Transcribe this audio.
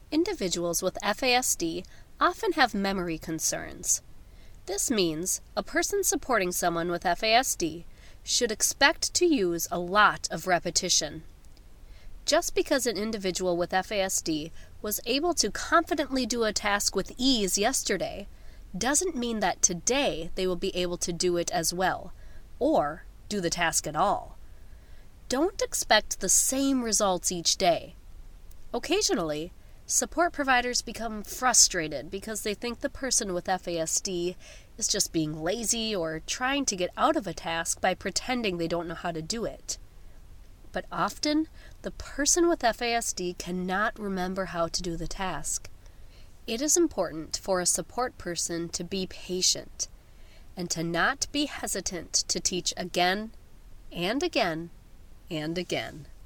Individuals with FASD often have memory concerns. This means a person supporting someone with FASD should expect to use a lot of repetition. Just because an individual with FASD was able to confidently do a task with ease yesterday doesn't mean that today they will be able to do it as well, or do the task at all. Don't expect the same results each day. Occasionally, support providers become frustrated because they think the person with FASD is just being lazy or trying to get out of a task by pretending they don't know how to do it. But often, the person with FASD cannot remember how to do the task. It is important for a support person to be patient and to not be hesitant to teach again and again and again.